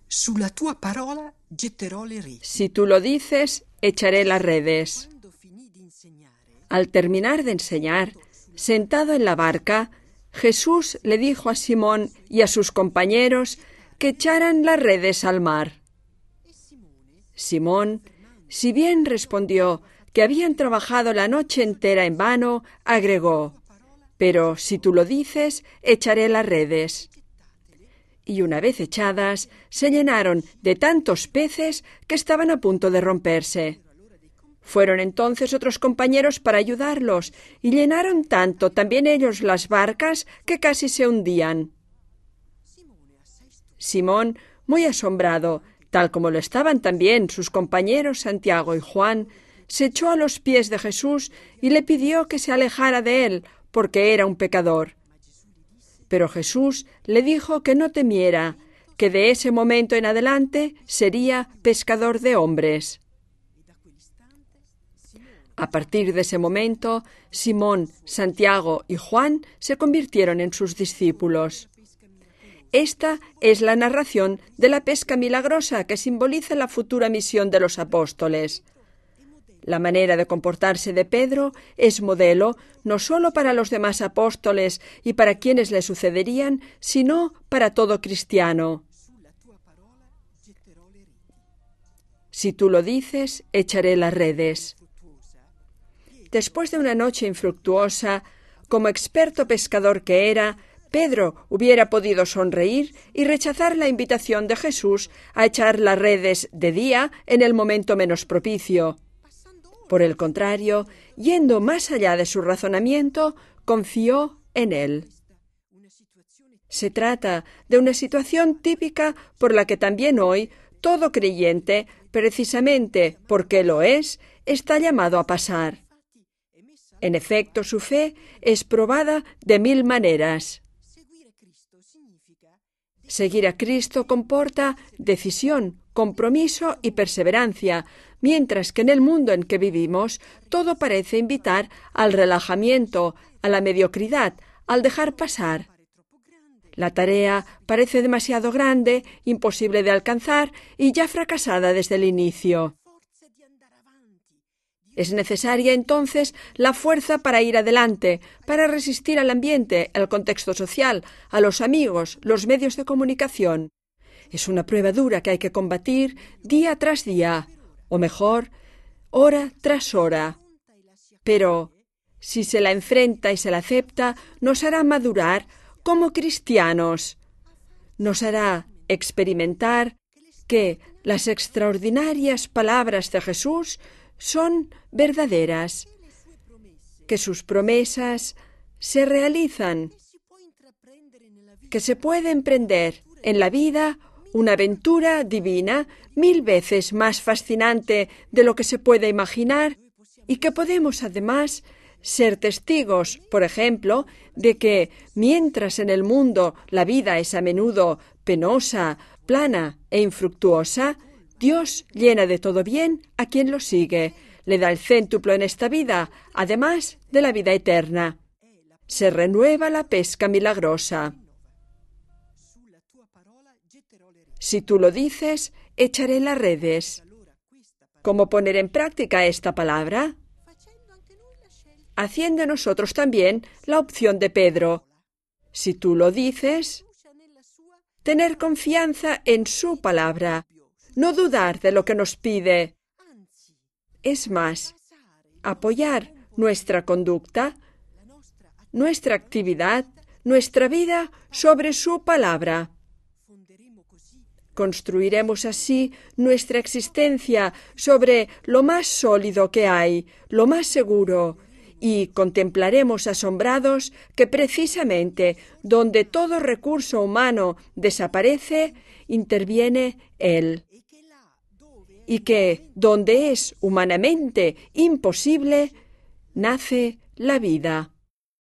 Sulla tua parola getterò le reti. Si tú lo dices, echaré las redes. Al terminar de enseñar, sentado en la barca, Jesús le dijo a Simón y a sus compañeros que echaran las redes al mar. Simón, si bien respondió que habían trabajado la noche entera en vano, agregó: «Pero si tú lo dices, echaré las redes». Y una vez echadas, se llenaron de tantos peces que estaban a punto de romperse. Fueron entonces otros compañeros para ayudarlos, y llenaron tanto también ellos las barcas que casi se hundían. Simón, muy asombrado, tal como lo estaban también sus compañeros Santiago y Juan, se echó a los pies de Jesús y le pidió que se alejara de él, porque era un pecador. Pero Jesús le dijo que no temiera, que de ese momento en adelante sería pescador de hombres. A partir de ese momento, Simón, Santiago y Juan se convirtieron en sus discípulos. Esta es la narración de la pesca milagrosa que simboliza la futura misión de los apóstoles. La manera de comportarse de Pedro es modelo no solo para los demás apóstoles y para quienes le sucederían, sino para todo cristiano. Si tú lo dices, echaré las redes. Después de una noche infructuosa, como experto pescador que era, Pedro hubiera podido sonreír y rechazar la invitación de Jesús a echar las redes de día en el momento menos propicio. Por el contrario, yendo más allá de su razonamiento, confió en él. Se trata de una situación típica por la que también hoy todo creyente, precisamente porque lo es, está llamado a pasar. En efecto, su fe es probada de 1000 maneras. Seguir a Cristo comporta decisión, compromiso y perseverancia, mientras que en el mundo en que vivimos todo parece invitar al relajamiento, a la mediocridad, al dejar pasar. La tarea parece demasiado grande, imposible de alcanzar y ya fracasada desde el inicio. Es necesaria entonces la fuerza para ir adelante, para resistir al ambiente, al contexto social, a los amigos, los medios de comunicación. Es una prueba dura que hay que combatir día tras día, o mejor, hora tras hora. Pero, si se la enfrenta y se la acepta, nos hará madurar como cristianos. Nos hará experimentar que las extraordinarias palabras de Jesús son verdaderas, que sus promesas se realizan, que se puede emprender en la vida una aventura divina 1000 veces más fascinante de lo que se puede imaginar y que podemos además ser testigos, por ejemplo, de que mientras en el mundo la vida es a menudo penosa, plana e infructuosa, Dios llena de todo bien a quien lo sigue, le da el céntuplo en esta vida, además de la vida eterna. Se renueva la pesca milagrosa. Si tú lo dices, echaré las redes. ¿Cómo poner en práctica esta palabra? Haciendo nosotros también la opción de Pedro. Si tú lo dices, tener confianza en su palabra, no dudar de lo que nos pide. Es más, apoyar nuestra conducta, nuestra actividad, nuestra vida sobre su palabra. Construiremos así nuestra existencia sobre lo más sólido que hay, lo más seguro, y contemplaremos asombrados que precisamente donde todo recurso humano desaparece, interviene Él. Y que donde es humanamente imposible, nace la vida.